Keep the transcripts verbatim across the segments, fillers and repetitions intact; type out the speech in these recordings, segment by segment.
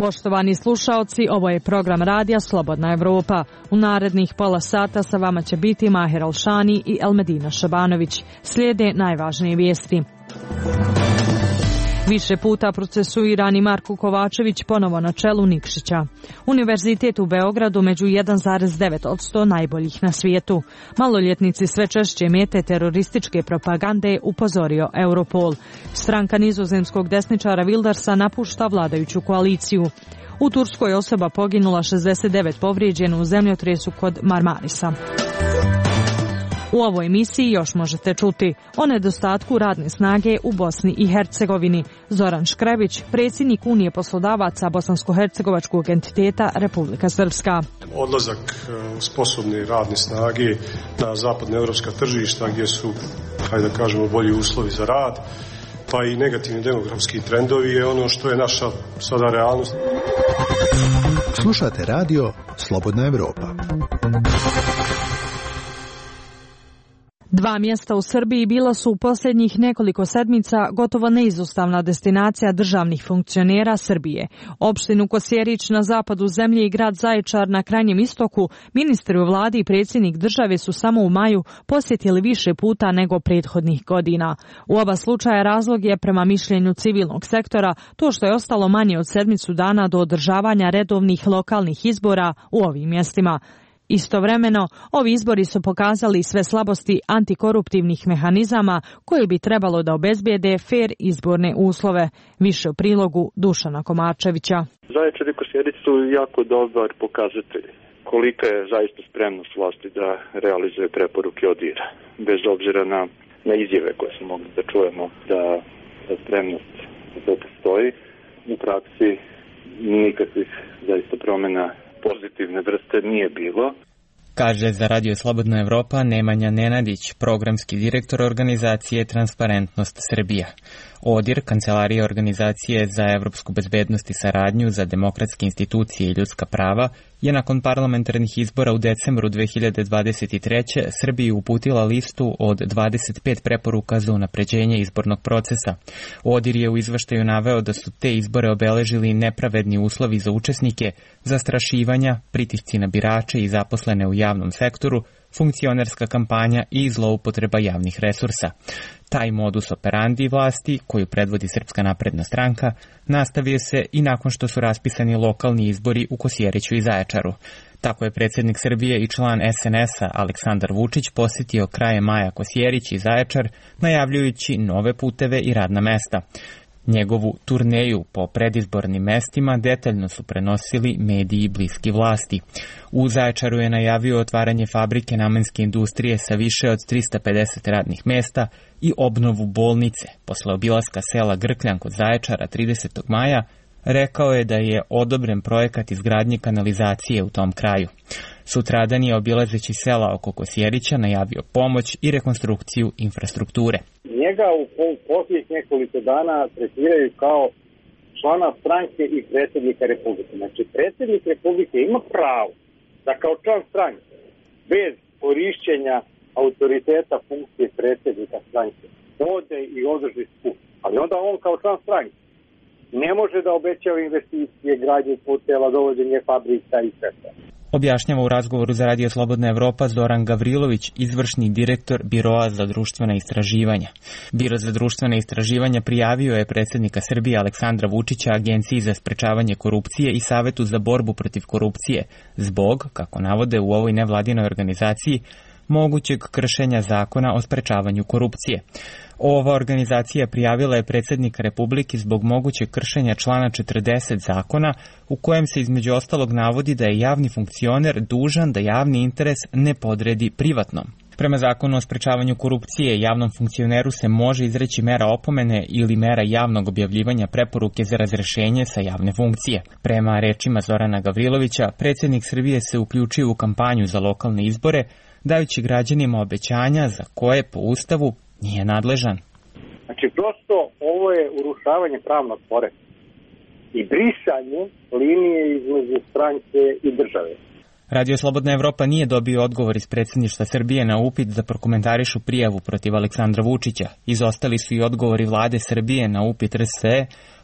Poštovani slušaoci, ovo je program radija Slobodna Evropa. U narednih pola sata sa vama će biti Maher Alšani i Elmedina Šabanović. Slijede najvažnije vijesti. Više puta procesuirani Marko Kovačević ponovo na čelu Nikšića. Univerzitet u Beogradu među jedan zarez devet posto najboljih na svijetu. Maloljetnici sve češće mete terorističke propagande, upozorio Europol. Stranka nizozemskog desničara Wildersa napušta vladajuću koaliciju. U Turskoj osoba poginula, šezdeset devet povrijeđeno u zemljotresu kod Marmarisa. U ovoj emisiji još možete čuti o nedostatku radne snage u Bosni i Hercegovini. Zoran Škrebić, predsjednik Unije poslodavaca bosansko-hercegovačkog entiteta Republika Srpska. Odlazak sposobne radne snage na zapadnoevropska tržišta gdje su, hajde da kažemo, bolji uslovi za rad, pa i negativni demografski trendovi je ono što je naša sada realnost. Slušate radio Slobodna Evropa. Dva mjesta u Srbiji bila su u posljednjih nekoliko sedmica gotovo neizostavna destinacija državnih funkcionera Srbije. Opštinu Kosjerić na zapadu zemlje i grad Zaječar na krajnjem istoku ministri u vladi i predsjednik države su samo u maju posjetili više puta nego prethodnih godina. U oba slučaja razlog je, prema mišljenju civilnog sektora, to što je ostalo manje od sedmicu dana do održavanja redovnih lokalnih izbora u ovim mjestima. Istovremeno, ovi izbori su pokazali sve slabosti antikoruptivnih mehanizama koje bi trebalo da obezbijede fer izborne uslove. Više u prilogu Dušana Komačevića. Zaječar i Kosjerić su jako dobar pokazatelj kolika je zaista spremnost vlasti da realizuje preporuke ODIHR-a. Bez obzira na, na izjave koje smo mogli da čujemo da, da spremnost da postoji, u praksi nikakvih zaista promjena pozitivne vrste nije bilo. Kaže za Radio Slobodna Evropa Nemanja Nenadić, programski direktor organizacije Transparentnost Srbija. ODIHR, Kancelarija organizacije za evropsku bezbednost i saradnju za demokratske institucije i ljudska prava, je nakon parlamentarnih izbora u decembru dve hiljade dvadeset treće. Srbiji uputila listu od dvadeset pet preporuka za unapređenje izbornog procesa. ODIHR je u izveštaju naveo da su te izbore obeležili nepravedni uslovi za učesnike, zastrašivanja, pritisci na birače i zaposlene u javnom sektoru, funkcionerska kampanja i zloupotreba javnih resursa. Taj modus operandi vlasti, koju predvodi Srpska napredna stranka, nastavio se i nakon što su raspisani lokalni izbori u Kosjeriću i Zaječaru. Tako je predsjednik Srbije i član es en es a Aleksandar Vučić posjetio krajem maja Kosjerić i Zaječar, najavljujući nove puteve i radna mesta. Njegovu turneju po predizbornim mestima detaljno su prenosili mediji bliski vlasti. U Zaječaru je najavio otvaranje fabrike namenske industrije sa više od trista pedeset radnih mesta i obnovu bolnice. Posle obilaska sela Grkljan kod Zaječara tridesetog maja, rekao je da je odobren projekat izgradnje kanalizacije u tom kraju. Sutradan je, obilazeći sela oko Kosjerića, najavio pomoć i rekonstrukciju infrastrukture. Njega u posljednjih nekoliko dana tretiraju kao člana stranke i predsjednika Republike. Znači, predsjednik Republike ima pravo da kao član stranke, bez korišćenja autoriteta funkcije predsjednika stranke, ode i održi skup. Ali onda on kao član stranke ne može da obećava investicije, gradnje puteva, dovođenje fabrika i sve. Objašnjava u razgovoru za Radio Slobodna Evropa Zoran Gavrilović, izvršni direktor Biroa za društvena istraživanja. Biro za društvena istraživanja prijavio je predsjednika Srbije Aleksandra Vučića Agenciji za sprečavanje korupcije i Savetu za borbu protiv korupcije zbog, kako navode u ovoj nevladinoj organizaciji, mogućeg kršenja zakona o sprečavanju korupcije. Ova organizacija prijavila je predsjednika Republike zbog mogućeg kršenja člana četrdeset zakona, u kojem se između ostalog navodi da je javni funkcioner dužan da javni interes ne podredi privatnom. Prema zakonu o sprečavanju korupcije, javnom funkcioneru se može izreći mera opomene ili mera javnog objavljivanja preporuke za razrešenje sa javne funkcije. Prema rečima Zorana Gavrilovića, predsjednik Srbije se uključio u kampanju za lokalne izbore, dajući građanima obećanja za koje po Ustavu nije nadležan. Znači, prosto ovo je urušavanje pravnog poretka i brisanje linije između stranke i države. Radio Slobodna Evropa nije dobio odgovor iz predsjedništva Srbije na upit da prokomentarišu prijavu protiv Aleksandra Vučića. Izostali su i odgovori vlade Srbije na upit er es e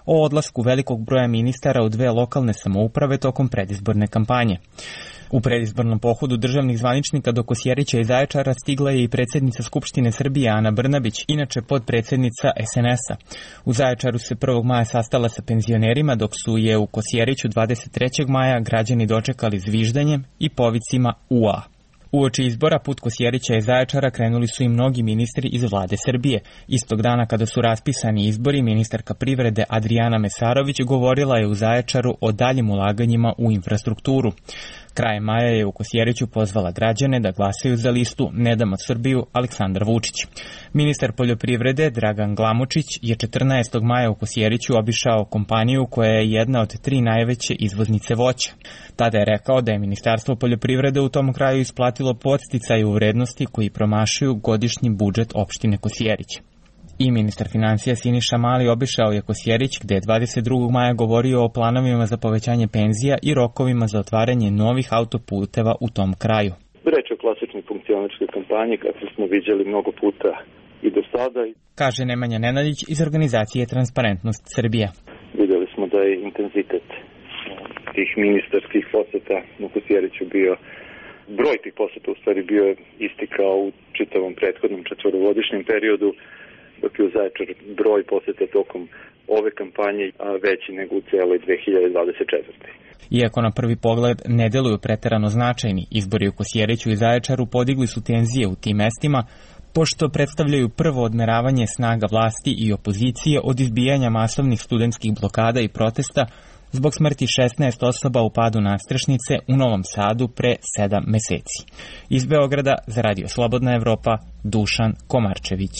o odlasku velikog broja ministara u dve lokalne samouprave tokom predizborne kampanje. U predizbornom pohodu državnih zvaničnika do Kosjerića i Zaječara stigla je i predsjednica Skupštine Srbije Ana Brnabić, inače podpredsjednica es en es a. U Zaječaru se prvog maja sastala sa penzionerima, dok su je u Kosjeriću dvadeset trećeg maja građani dočekali zviždanjem i povicima U A. Uoči izbora put Kosjerića i Zaječara krenuli su i mnogi ministri iz vlade Srbije. Istog dana kada su raspisani izbori, ministarka privrede Adrijana Mesarović govorila je u Zaječaru o daljim ulaganjima u infrastrukturu. Krajem maja je u Kosjeriću pozvala građane da glasaju za listu Ne damo Srbiju Aleksandar Vučić. Ministar poljoprivrede Dragan Glamočić je četrnaestog maja u Kosjeriću obišao kompaniju koja je jedna od tri najveće izvoznice voća. Tada je rekao da je Ministarstvo poljoprivrede u tom kraju isplatilo podsticaje u vrednosti koji promašuju godišnji budžet opštine Kosjerić. I ministar financija Siniša Mali obišao je Kosjerić, gde je dvadeset drugog maja govorio o planovima za povećanje penzija i rokovima za otvaranje novih autoputeva u tom kraju. Reč o klasičnoj funkcionačkoj kampanji, kako smo viđali mnogo puta i do sada. Kaže Nemanja Nenadić iz organizacije Transparentnost Srbija. Videli smo da je intenzitet tih ministarskih poseta u Kosjeriću bio, broj tih poseta u stvari bio isti kao u čitavom prethodnom četvorogodišnjem periodu, dok je u Zaječaru broj poseta tokom ove kampanje veći nego u cijeloj dve hiljade dvadeset četvrte. Iako na prvi pogled ne deluju preterano značajni, izbori u Kosjeriću i Zaječaru podigli su tenzije u tim mestima, pošto predstavljaju prvo odmeravanje snaga vlasti i opozicije od izbijanja masovnih studentskih blokada i protesta zbog smrti šesnaest osoba u padu nadstrešnice u Novom Sadu pre sedam meseci. Iz Beograda za Radio Slobodna Evropa, Dušan Komarčević.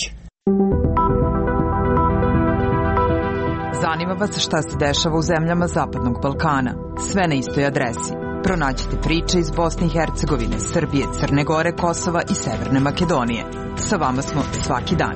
Zanima vas šta se dešava u zemljama Zapadnog Balkana? Sve na istoj adresi. Pronađite priče iz Bosne i Hercegovine, Srbije, Crne Gore, Kosova i Severne Makedonije. Sa vama smo svaki dan.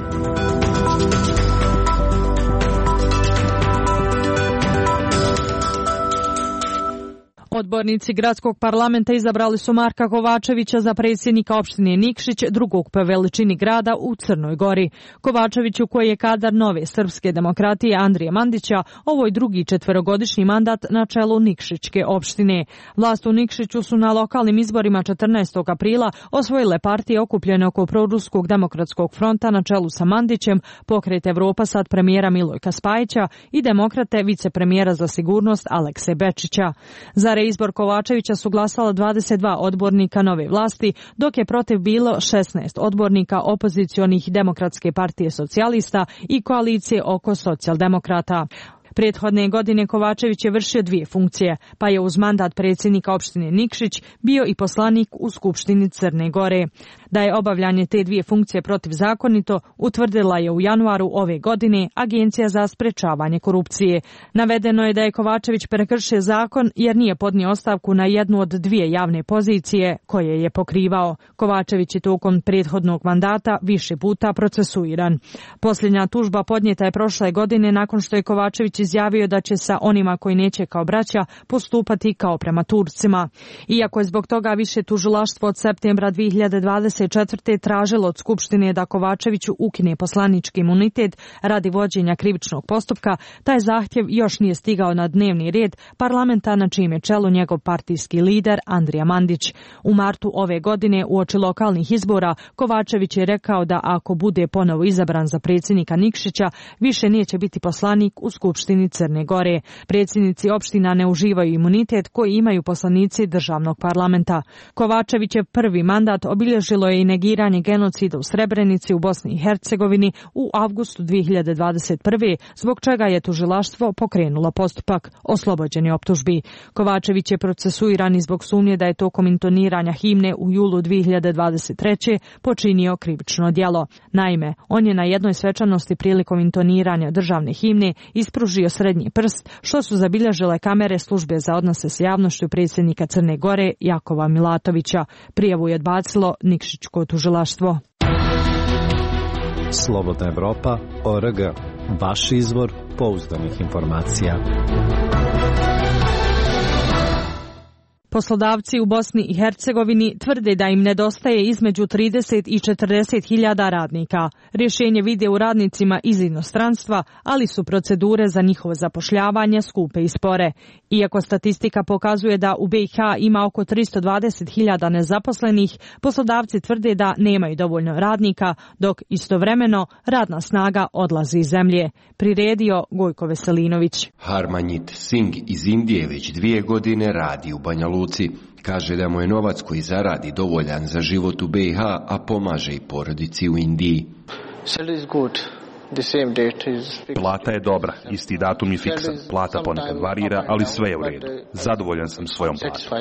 Odbornici gradskog parlamenta izabrali su Marka Kovačevića za predsjednika opštine Nikšić, drugog po veličini grada u Crnoj Gori. Kovačeviću, koji je kadar nove srpske demokratije Andrije Mandića, ovo je drugi četverogodišnji mandat na čelu Nikšićke opštine. Vlast u Nikšiću su na lokalnim izborima četrnaestog aprila osvojile partije okupljene oko proruskog demokratskog fronta na čelu sa Mandićem, Pokret Evropa sad premijera Milojka Spajića i demokrate vicepremijera za sigurnost Alekse Bečića. Za izbor Kovačevića su glasala dvadeset dva odbornika nove vlasti, dok je protiv bilo šesnaest odbornika opozicionih Demokratske partije socijalista i koalicije oko socijaldemokrata. Prethodne godine Kovačević je vršio dvije funkcije, pa je uz mandat predsjednika opštine Nikšić bio i poslanik u Skupštini Crne Gore. Da je obavljanje te dvije funkcije protivzakonito, utvrdila je u januaru ove godine Agencija za sprečavanje korupcije. Navedeno je da je Kovačević prekršio zakon jer nije podnio ostavku na jednu od dvije javne pozicije koje je pokrivao. Kovačević je tokom prethodnog mandata više puta procesuiran. Posljednja tužba podnijeta je prošle godine nakon što je Kovačević izjavio da će sa onima koji neće kao braća postupati kao prema Turcima. Iako je zbog toga više tužilaštvo od septembra dve hiljade dvadeset četvrte tražilo od Skupštine da Kovačeviću ukine poslanički imunitet radi vođenja krivičnog postupka, taj zahtjev još nije stigao na dnevni red parlamenta na čijem je čelu njegov partijski lider Andrija Mandić. U martu ove godine uoči lokalnih izbora Kovačević je rekao da ako bude ponovo izabran za predsjednika Nikšića, više neće biti poslanik u Skupštini Crne Gore. Predsjednici opština ne uživaju imunitet koji imaju poslanici državnog parlamenta. Kovačevićev prvi mandat obilježilo je i negiranje genocida u Srebrenici u Bosni i Hercegovini u avgustu dve hiljade dvadeset prve, zbog čega je tužilaštvo pokrenulo postupak. Oslobođen je optužbi. Kovačević je procesuiran i zbog sumnje da je tokom intoniranja himne u julu dve hiljade dvadeset treće počinio krivično djelo. Naime, on je na jednoj svečanosti prilikom intoniranja državne himne ispružio srednji prst, što su zabilježile kamere službe za odnose s javnošću predsjednika Crne Gore Jakova Milatovića. Prijavu je odbacilo Nikšićko tužilaštvo. Slobodna Evropa, O R G, vaš izvor pouzdanih informacija. Poslodavci u Bosni i Hercegovini tvrde da im nedostaje između trideset i četrdeset hiljada radnika. Rješenje vide u radnicima iz inostranstva, ali su procedure za njihovo zapošljavanje skupe i spore. Iako statistika pokazuje da u B i H ima oko tristo dvadeset hiljada nezaposlenih, poslodavci tvrde da nemaju dovoljno radnika, dok istovremeno radna snaga odlazi iz zemlje. Priredio Gojko Veselinović. Harmanjit Singh iz Indije već dvije godine radi u Banja Luci. Kaže da mu je novac koji zaradi dovoljan za život u B i H, a pomaže i porodici u Indiji. Plata je dobra, isti datum je fiksan. Plata ponekad varira, ali sve je u redu. Zadovoljan sam svojom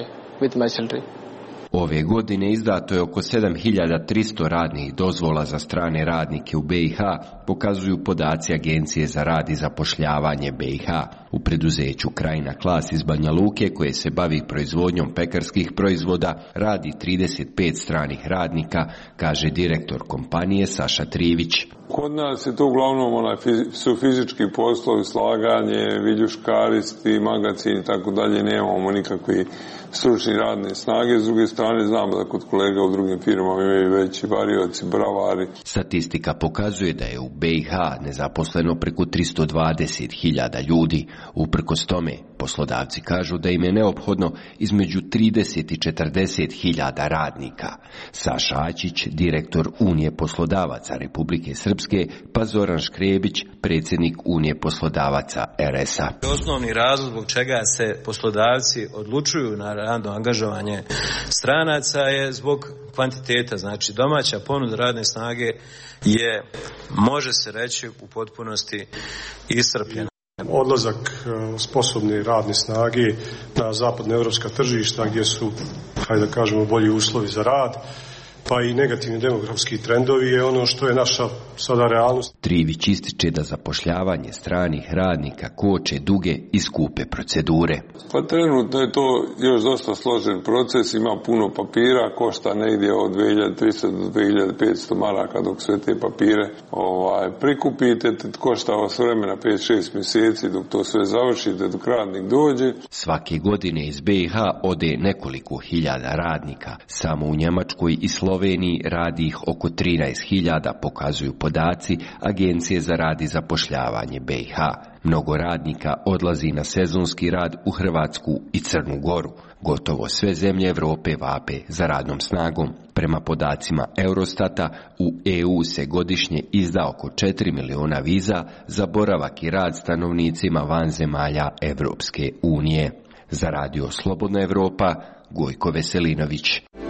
platom. Ove godine izdato je oko sedam hiljada tristo radnih dozvola za strane radnike u B i H, pokazuju podaci Agencije za rad i zapošljavanje B i H. U preduzeću Krajina Klas iz Banja Luke, koje se bavi proizvodnjom pekarskih proizvoda, radi trideset pet stranih radnika, kaže direktor kompanije Saša Trivić. Kod nas je to uglavnom onaj, su fizički poslovi, slaganje, viljuškaristi, magacin i tako dalje, nemamo nikakvi stručni radne snage. S druge strane znamo da kod kolega u drugim firmama imaju veći varioci, bravari. Statistika pokazuje da je u B i H nezaposleno preko tristo dvadeset hiljada ljudi. Uprkos tome, poslodavci kažu da im je neophodno između trideset i četrdeset hiljada radnika. Saša Ačić, direktor Unije poslodavaca Republike Srpske, pa Zoran Škrebić, predsjednik Unije poslodavaca R S A. Osnovni razlog zbog čega se poslodavci odlučuju na radno angažovanje stranaca je zbog kvantiteta. Znači, domaća ponuda radne snage je, može se reći, u potpunosti iscrpljena. Odlazak sposobne radne snage na zapadnoevropska tržišta gdje su, hajde da kažemo, bolji uslovi za rad, pa i negativni demografski trendovi je ono što je naša sada realnost. Trivić ističe da zapošljavanje stranih radnika koče duge i skupe procedure. Pa trenutno je to još dosta složen proces, ima puno papira, košta negdje od dvije hiljade tristo do dvije hiljade petsto maraka dok sve te papire ovaj, prikupite, košta vas vremena pet šest mjeseci dok to sve završite, dok radnik dođe. Svake godine iz B i H ode nekoliko hiljada radnika, samo u Njemačkoj i Sloveniji radi ih oko trinaest hiljada, pokazuju podaci Agencije za rad i zapošljavanje B i H. Mnogo radnika odlazi na sezonski rad u Hrvatsku i Crnu Goru. Gotovo sve zemlje Europe vape za radnom snagom. Prema podacima Eurostata, u E U se godišnje izda oko četiri miliona viza za boravak i rad stanovnicima van zemalja Evropske unije. Za Radio Slobodna Evropa, Gojko Veselinović.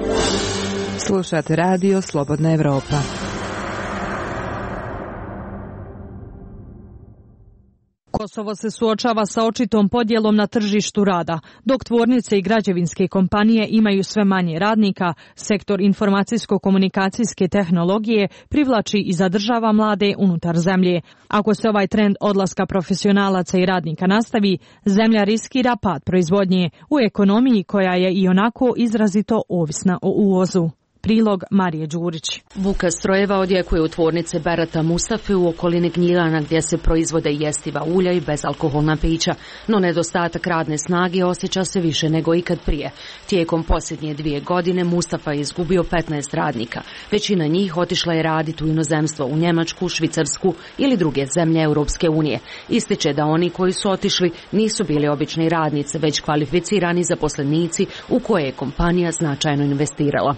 Slušate Radio Slobodna Evropa. Kosovo se suočava sa očitom podjelom na tržištu rada. Dok tvornice i građevinske kompanije imaju sve manje radnika, sektor informacijsko-komunikacijske tehnologije privlači i zadržava mlade unutar zemlje. Ako se ovaj trend odlaska profesionalaca i radnika nastavi, zemlja riskira pad proizvodnje u ekonomiji koja je i onako izrazito ovisna o uvozu. Prilog Marije Đurić. Buka strojeva odjekuje u tvornice Berata Mustafe u okolini Gnjilana gdje se proizvode jestiva ulja i bezalkoholna pića, no nedostatak radne snage osjeća se više nego ikad prije. Tijekom posljednje dvije godine Mustafa je izgubio petnaest radnika. Većina njih otišla je raditi u inozemstvo, u Njemačku, Švicarsku ili druge zemlje Europske unije. Ističe da oni koji su otišli nisu bili obični radnici, već kvalificirani zaposlenici u koje je kompanija značajno investirala.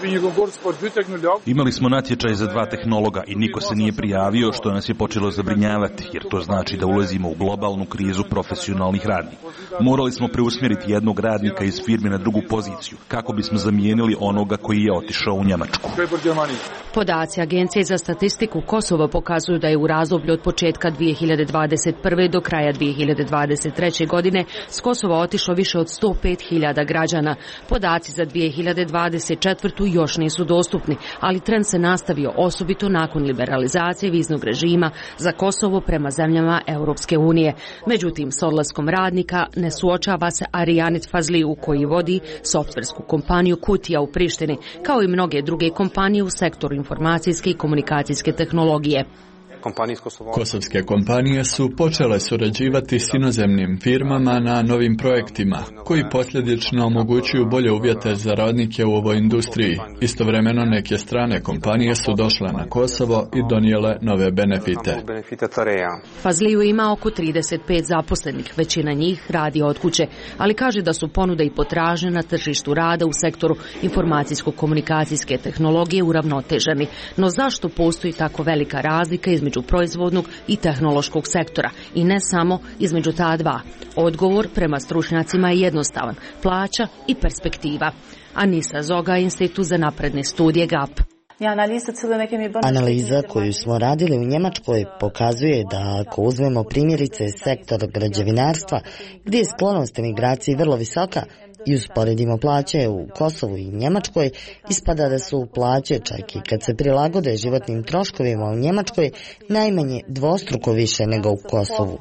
Imali smo natječaj za dva tehnologa i niko se nije prijavio, što nas je počelo zabrinjavati, jer to znači da ulazimo u globalnu krizu profesionalnih radnika. Morali smo preusmjeriti jednog radnika iz firme na drugu poziciju, kako bismo zamijenili onoga koji je otišao u Njemačku. Podaci Agencije za statistiku Kosova pokazuju da je u razdoblju od početka dvije hiljade dvadeset prve do kraja dvije hiljade dvadeset treće godine s Kosova otišlo više od sto pet hiljada građana. Podaci za dvije hiljade dvadeset četvrtu još nisu dostupni, ali trend se nastavio osobito nakon liberalizacije viznog režima za Kosovo prema zemljama Europske unije. Međutim, s odlaskom radnika ne suočava se Arijanit Fazliju koji vodi softversku kompaniju Kutija u Prištini, kao i mnoge druge kompanije u sektoru informacijske i komunikacijske tehnologije. Kosovske kompanije su počele surađivati s inozemnim firmama na novim projektima, koji posljedično omogućuju bolje uvjete za radnike u ovoj industriji. Istovremeno neke strane kompanije su došle na Kosovo i donijele nove benefite. Fazliju ima oko trideset pet zaposlenih, većina njih radi od kuće, ali kaže da su ponude i potražnje na tržištu rada u sektoru informacijsko-komunikacijske tehnologije uravnoteženi. No zašto postoji tako velika razlika između proizvodnog i tehnološkog sektora i ne samo između ta dva? Odgovor prema stručnjacima je jednostavan: plaća i perspektiva. Anisa Zoga, Institut za napredne studije G A P. Analiza koju smo radili u Njemačkoj pokazuje da ako uzmemo primjerice sektor građevinarstva, gdje je sklonost emigraciji vrlo visoka, i usporedimo plaće u Kosovu i Njemačkoj, ispada da su plaće, čak i kad se prilagode životnim troškovima u Njemačkoj, najmanje dvostruko više nego u Kosovu.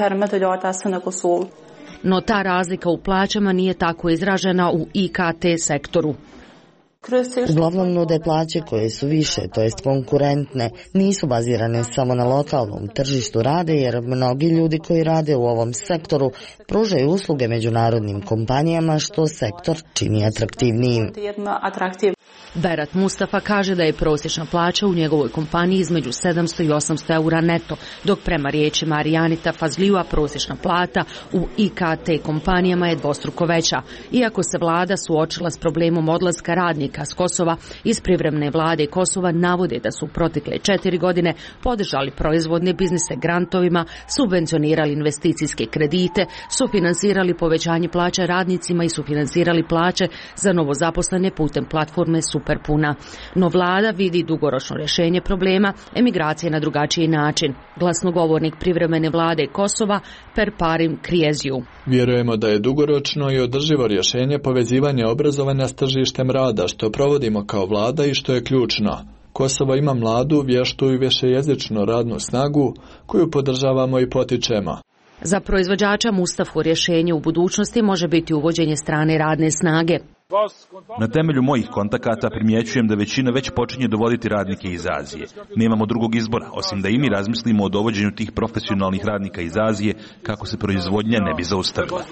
No ta razlika u plaćama nije tako izražena u I K T sektoru. Uglavnom nude plaće koje su više, to jest konkurentne, nisu bazirane samo na lokalnom tržištu rada, jer mnogi ljudi koji rade u ovom sektoru pružaju usluge međunarodnim kompanijama, što sektor čini atraktivnijim. Berat Mustafa kaže da je prosječna plaća u njegovoj kompaniji između sedamsto i osamsto eura neto, dok prema riječima Arijanita Fazlijua prosječna plata u I K T kompanijama je dvostruko veća. Iako se vlada suočila s problemom odlaska radnika s Kosova, iz privremene vlade Kosova navode da su protekle četiri godine podržali proizvodne biznise grantovima, subvencionirali investicijske kredite, sufinansirali povećanje plaća radnicima i sufinansirali plaće za novozaposlene putem platforme Superpuna. No vlada vidi dugoročno rješenje problema emigracije na drugačiji način. Glasnogovornik privremene vlade Kosova Perparim Krieziju. Vjerujemo da je dugoročno i održivo rješenje povezivanje obrazovanja s tržištem rada, što provodimo kao vlada i što je ključno. Kosovo ima mladu, vještu i višejezičnu radnu snagu koju podržavamo i potičemo. Za proizvođača Mustafu rješenje u budućnosti može biti uvođenje strane radne snage. Na temelju mojih kontakata primjećujem da većina već počinje dovoditi radnike iz Azije. Nemamo drugog izbora, osim da i mi razmislimo o dovođenju tih profesionalnih radnika iz Azije kako se proizvodnja ne bi zaustavila.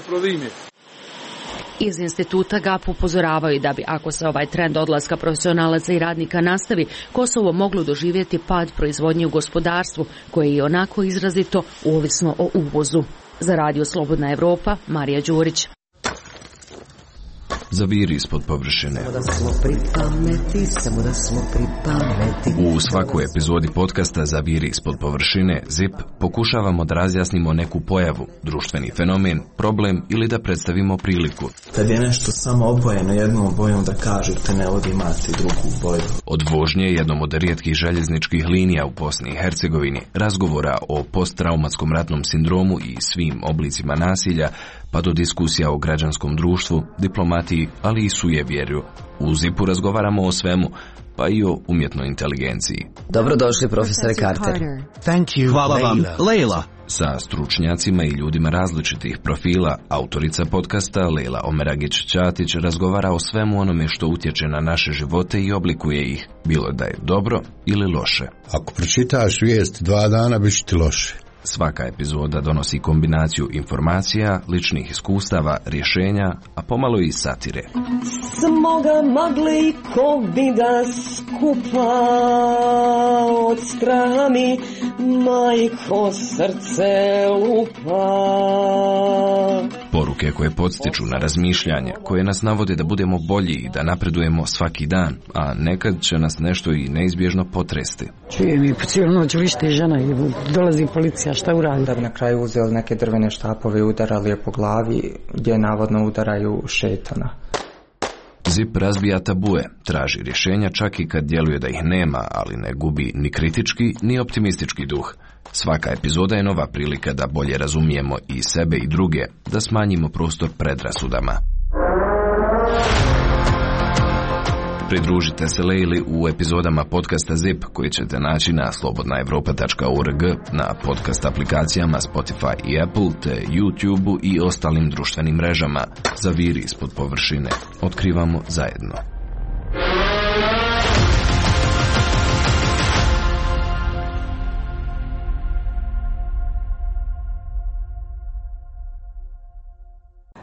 Iz instituta G A P upozoravaju da bi, ako se ovaj trend odlaska profesionalaca i radnika nastavi, Kosovo moglo doživjeti pad proizvodnje u gospodarstvu, koje je onako izrazito ovisno o uvozu. Za Radio Slobodna Evropa, Marija Đurić. Zaviri ispod površine. U svakoj epizodi podcasta Zaviri ispod površine Zip pokušavamo da razjasnimo neku pojavu, društveni fenomen, problem ili da predstavimo priliku. Kad je nešto samo obojeno jednom bojom, da kažete ne vodi imati drugu boju. Od vožnje jednom od rijetkih željezničkih linija u Bosni i Hercegovini, razgovora o posttraumatskom ratnom sindromu i svim oblicima nasilja, pa do diskusija o građanskom društvu, diplomatiji, ali i sujevjerju. U Zipu razgovaramo o svemu, pa i o umjetnoj inteligenciji. Dobrodošli, profesore Carter. Thank you, Hvala vam, Leila. Sa stručnjacima i ljudima različitih profila, autorica podcasta Leila Omeragić-Ćatić razgovara o svemu onome što utječe na naše živote i oblikuje ih, bilo da je dobro ili loše. Ako pročitaš vijest dva dana, biš ti loše. Svaka epizoda donosi kombinaciju informacija, ličnih iskustava, rješenja, a pomalo i satire. Smoga magle i kovida skupa od straha mi majko srce lupa. Poruke koje podstiču na razmišljanje, koje nas navode da budemo bolji i da napredujemo svaki dan, a nekad će nas nešto i neizbježno potresti. Čujem i po cijelu noć vište žena i dolazi policija, šta uradi? Da bi na kraju uzeli neke drvene štapove i udarali je po glavi, gdje navodno udaraju šetana. Zip razbija tabue, traži rješenja čak i kad djeluje da ih nema, ali ne gubi ni kritički ni optimistički duh. Svaka epizoda je nova prilika da bolje razumijemo i sebe i druge, da smanjimo prostor predrasudama. Pridružite se Leili u epizodama podcasta Zip koji ćete naći na slobodna evropa tačka org, na podcast aplikacijama Spotify i Apple, te YouTube i ostalim društvenim mrežama. Zaviri ispod površine. Otkrivamo zajedno.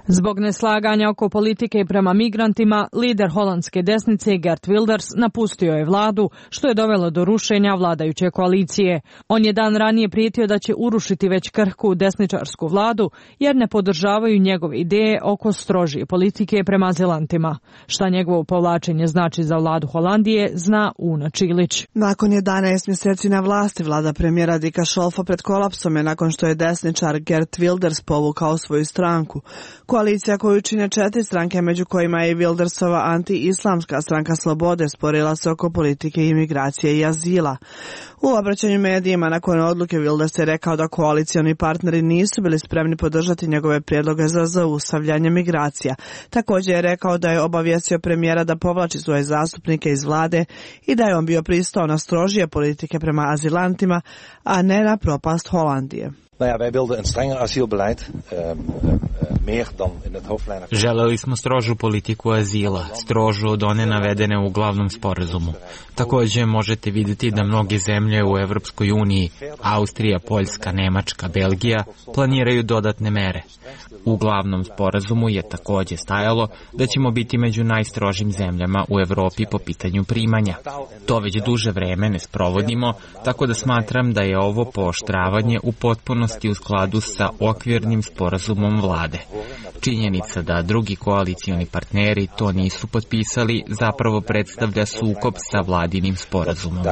Zbog neslaganja oko politike prema migrantima, lider holandske desnice Geert Wilders napustio je vladu, što je dovelo do rušenja vladajuće koalicije. On je dan ranije prijetio da će urušiti već krhku desničarsku vladu, jer ne podržavaju njegove ideje oko strožije politike prema azilantima. Šta njegovo povlačenje znači za vladu Holandije, zna Una Čilić. Nakon jedanaest mjeseci na vlasti, vlada premijera Dika Scholfa pred kolapsom je nakon što je desničar Geert Wilders povukao svoju stranku. Koalicija koju čine četiri stranke, među kojima je i Wildersova anti-islamska stranka Slobode, sporila se oko politike imigracije i azila. U obraćanju medijima nakon odluke Wilders je rekao da koalicioni partneri nisu bili spremni podržati njegove prijedloge za zaustavljanje migracija. Također je rekao da je obavijestio premijera da povlači svoje zastupnike iz vlade i da je on bio pristao na strožije politike prema azilantima, a ne na propast Holandije. Nou ja, wij wilden een strenger asielbeleid, uh, uh, meer dan in het hoofdlijnen. Želeli smo strožu politiku azila, strožu od one navedene u glavnom sporazumu. Također možete vidjeti da mnoge zemlje u Evropskoj uniji, Austrija, Poljska, Nemačka, Belgija, planiraju dodatne mere. U glavnom sporazumu je također stajalo da ćemo biti među najstrožim zemljama u Europi po pitanju primanja. To već duže vreme ne sprovodimo, tako da smatram da je ovo pooštravanje u potpunosti u skladu sa okvirnim sporazumom vlade. Činjenica da drugi koalicioni partneri to nisu potpisali zapravo predstavlja sukob sa vladinim sporazumom.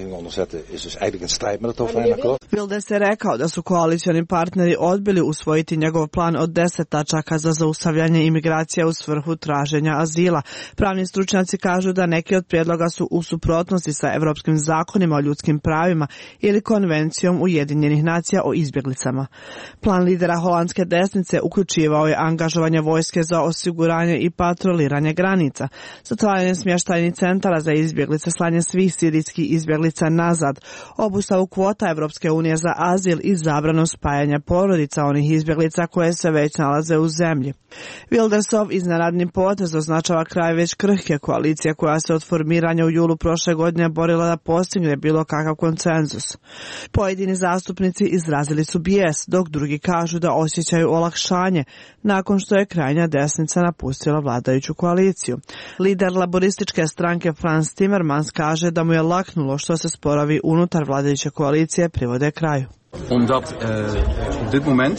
Wilders je rekao da su koalicioni partneri odbili usvojiti njegov plan od deset tačaka za zaustavljanje imigracija u svrhu traženja azila. Pravni stručnjaci kažu da neki od prijedloga su u suprotnosti sa evropskim zakonima o ljudskim pravima ili konvencijom Ujedinjenih nacija o izbjeglicama. Plan lidera holandske desnice uključivao je angažovanje vojske za osiguranje i patroliranje granica, zatvaranje smještajnih centara za izbjeglice, slanje svih sirijskih izbjeglica nazad, obustavu kvota Evropske unije za azil i zabranu spajanja porodica onih izbjeglica koje se već nalaze u zemlji. Wildersov iznenadni potez označava kraj već krhke koalicije koja se od formiranja u julu prošle godine borila da postigne bilo kakav konsenzus. Pojedini zastupnici izrazili su bijes, dok drugi kažu da osjećaju olakšanje nakon što je krajnja desnica napustila vladajuću koaliciju. Lider laborističke stranke Frans Timmermans kaže da mu je laknulo što se sporovi unutar vladajuće koalicije privode kraju. Omdat uh, op dit moment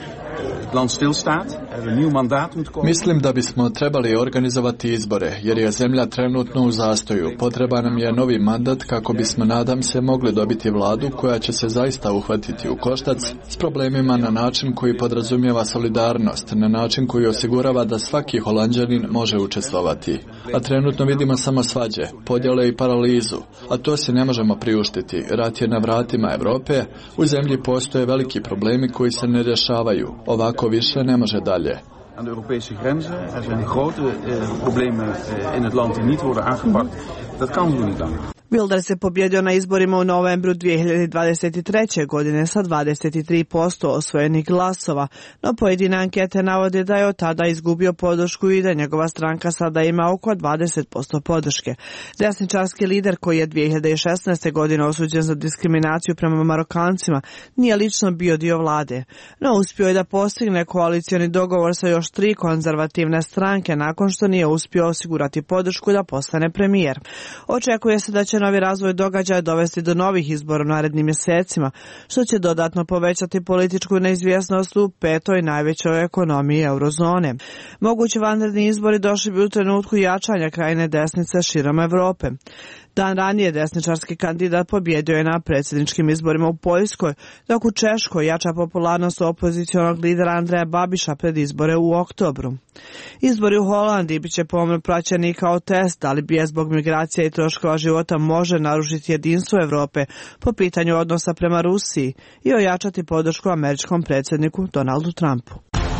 het land stilstaat, er een nieuw mandaat moet komen. Mislim da bismo trebali organizovati izbore, jer je zemlja trenutno u zastoju. Potreba nam je novi mandat kako bismo, nadam se, mogli dobiti vladu koja će se zaista uhvatiti u koštac s problemima na način koji podrazumijeva solidarnost, na način koji osigurava da svaki Holanđanin može učestvovati. A trenutno vidimo samo svađe, podjele i paralizu, a to si ne možemo priuštiti. Rat je na vratima Europe, u zemlji postoje veliki problemi koji se ne rješavaju. Ovako više ne može dalje. Aan de Europese grenzen, er zijn grote uh, problemen uh, in het land die niet worden aangepakt. Dat kan zo niet langer. Wilders je pobjedio na izborima u novembru dvije hiljade dvadeset treće. godine sa dvadeset tri posto osvojenih glasova, no pojedine ankete navode da je od tada izgubio podršku i da njegova stranka sada ima oko dvadeset posto podrške. Desničarski lider, koji je dvije hiljade šesnaeste. godine osuđen za diskriminaciju prema Marokancima, nije lično bio dio vlade, no uspio je da postigne koalicioni dogovor sa još tri konzervativne stranke nakon što nije uspio osigurati podršku da postane premijer. Očekuje se da će novi razvoj događaja dovesti do novih izbora u narednim mjesecima, što će dodatno povećati političku neizvjesnost u petoj najvećoj ekonomiji eurozone. Mogući vanredni izbori došli bi u trenutku jačanja krajne desnice širom Europe. Dan ranije desničarski kandidat pobjedio je na predsjedničkim izborima u Poljskoj, dok u Češkoj jača popularnost opozicionog lidera Andreja Babiša pred izbore u oktobru. Izbori u Holandiji bit će pomno praćeni kao test, ali bi je zbog migracija i troškova života može narušiti jedinstvo Europe po pitanju odnosa prema Rusiji i ojačati podršku američkom predsjedniku Donaldu Trumpu.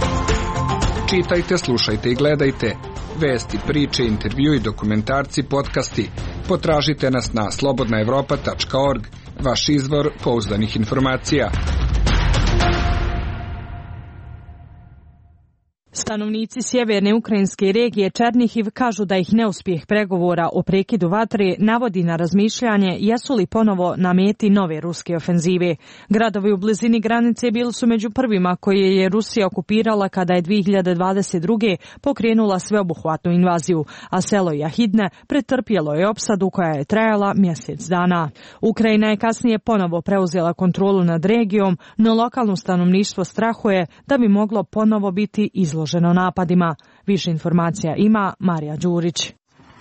Čitajte, slušajte i gledajte vesti, priče, intervju i dokumentarci, podcasti. Potražite nas na slobodna evropa tačka org, vaš izvor pouzdanih informacija. Stanovnici sjeverne ukrajinske regije Černihiv kažu da ih neuspjeh pregovora o prekidu vatre navodi na razmišljanje jesu li ponovo na meti nove ruske ofenzive. Gradovi u blizini granice bili su među prvima koje je Rusija okupirala kada je dvije hiljade dvadeset druge pokrenula sveobuhvatnu invaziju, a selo Jahidne pretrpjelo je opsadu koja je trajala mjesec dana. Ukrajina je kasnije ponovo preuzela kontrolu nad regijom, no lokalno stanovništvo strahuje da bi moglo ponovo biti izloženo napadima. Više informacija ima Marija Đurić.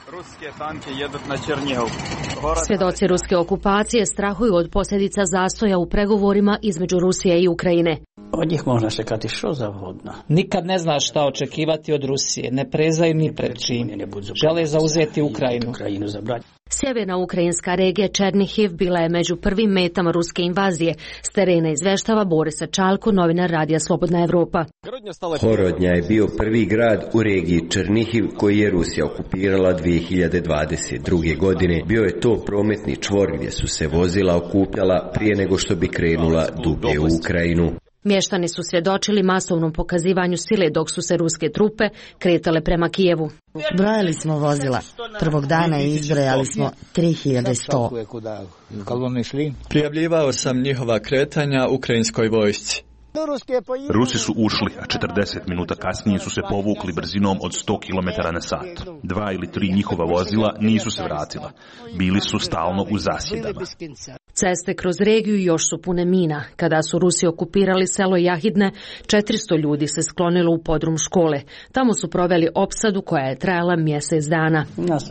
Svjedoci ruske okupacije strahuju od posljedica zastoja u pregovorima između Rusije i Ukrajine. Od njih možda čekati što zavodno. Nikad ne zna šta očekivati od Rusije, ne prezaju ni pred čim. Žele zauzeti Ukrajinu. Sjeverna ukrajinska regija Černihiv bila je među prvim metama ruske invazije. S terena izveštava Borisa Čalko, novinar Radija Slobodna Evropa. Horodnja je bio prvi grad u regiji Černihiv koji je Rusija okupirala dvije hiljade dvadeset druge. godine. Bio je to prometni čvor gdje su se vozila okupljala prije nego što bi krenula dublje u Ukrajinu. Mještani su svjedočili masovnom pokazivanju sile dok su se ruske trupe kretale prema Kijevu. Brojali smo vozila. Prvog dana izbrojali smo tri hiljade sto. Prijavljivao sam njihova kretanja ukrajinskoj vojsci. Rusi su ušli, a četrdeset minuta kasnije su se povukli brzinom od sto kilometara na sat. Dva ili tri njihova vozila nisu se vratila. Bili su stalno u zasjedama. Ceste kroz regiju još su pune mina. Kada su Rusi okupirali selo Jahidne, četiristo ljudi se sklonilo u podrum škole. Tamo su proveli opsadu koja je trajala mjesec dana.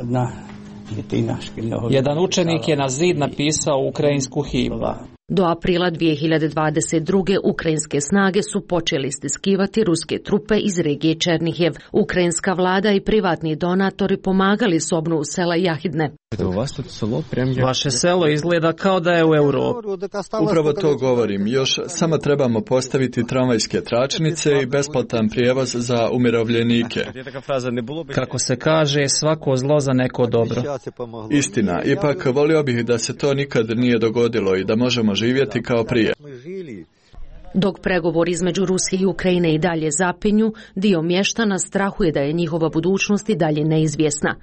Jedan učenik je na zid napisao ukrajinsku himnu. Do aprila dvije hiljade dvadeset druge. ukrajinske snage su počeli stiskivati ruske trupe iz regije Černihiv. Ukrajinska vlada i privatni donatori pomagali s obnovu sela Jahidne. Vaše selo izgleda kao da je u Europi. Upravo to govorim. Još samo trebamo postaviti tramvajske tračnice i besplatan prijevoz za umirovljenike. Kako se kaže, svako zlo za neko dobro. Istina, ipak volio bih da se to nikad nije dogodilo i da možemo živjeti kao prije. Dok pregovor između Rusije i Ukrajine i dalje zapinju, dio mještana strahuje da je njihova budućnost i dalje neizvjesna.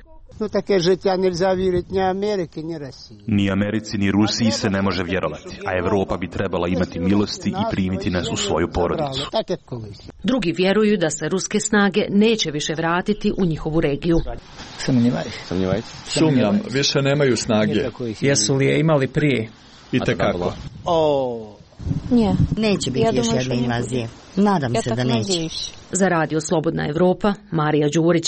Ni Americi ni Rusiji se ne može vjerovati, a Evropa bi trebala imati milosti i primiti nas u svoju porodicu. Drugi vjeruju da se ruske snage neće više vratiti u njihovu regiju. Sumnjam, više nemaju snage. Jesu li je imali prije? I tekako. Neće biti još jedne invazije. Nadam se da neće. Za Radio Slobodna Evropa, Marija Đurić.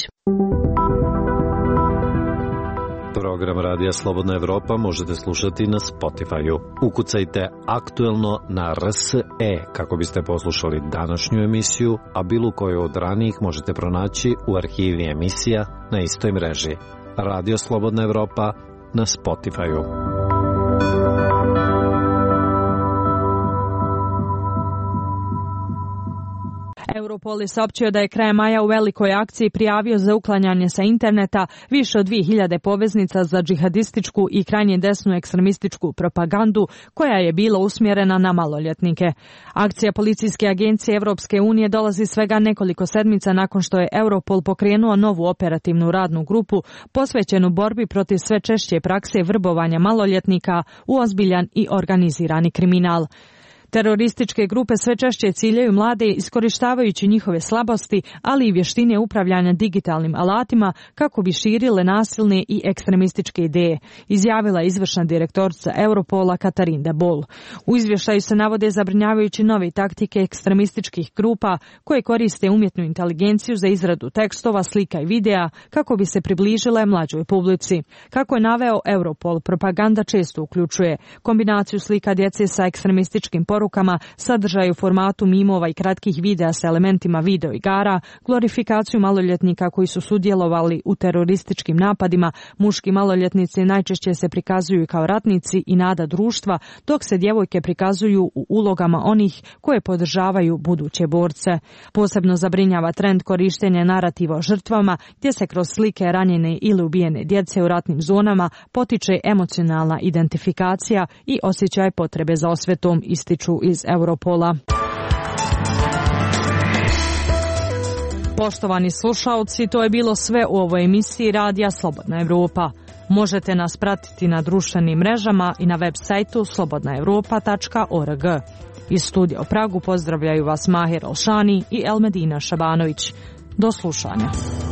Program Radija Slobodna Evropa možete slušati na Spotify-u. Ukucajte aktuelno na R S E kako biste poslušali današnju emisiju, a bilo koju od ranijih možete pronaći u arhivi emisija na istoj mreži. Radio Slobodna Evropa na Spotify-u. Europol je saopćio da je krajem maja u velikoj akciji prijavio za uklanjanje sa interneta više od dvije hiljade poveznica za džihadističku i krajnje desnu ekstremističku propagandu koja je bila usmjerena na maloljetnike. Akcija policijske agencije Evropske unije dolazi svega nekoliko sedmica nakon što je Europol pokrenuo novu operativnu radnu grupu posvećenu borbi protiv sve češće prakse vrbovanja maloljetnika u ozbiljan i organizirani kriminal. Terorističke grupe sve češće ciljaju mlade iskorištavajući njihove slabosti, ali i vještine upravljanja digitalnim alatima kako bi širile nasilne i ekstremističke ideje, izjavila izvršna direktorica Europola Katarinda Bol. U izvještaju se navode zabrinjavajući nove taktike ekstremističkih grupa koje koriste umjetnu inteligenciju za izradu tekstova, slika i videa kako bi se približile mlađoj publici. Kako je naveo Europol, propaganda često uključuje kombinaciju slika djece sa ekstremističkim porukama, sadržaj u formatu mimova i kratkih videa sa elementima video igara, glorifikaciju maloljetnika koji su sudjelovali u terorističkim napadima. Muški maloljetnici najčešće se prikazuju kao ratnici i nada društva, dok se djevojke prikazuju u ulogama onih koje podržavaju buduće borce. Posebno zabrinjava trend korištenja narativa o žrtvama, gdje se kroz slike ranjene ili ubijene djece u ratnim zonama potiče emocionalna identifikacija i osjećaj potrebe za osvetom, ističu iz Europola. Poštovani slušaoci, to je bilo sve u ovoj emisiji Radija Slobodna Evropa. Možete nas pratiti na društvenim mrežama i na web sajtu slobodna evropa tačka org. Iz studija u Pragu pozdravljaju vas Mahir Alšani i Elmedina Šabanović. Do slušanja.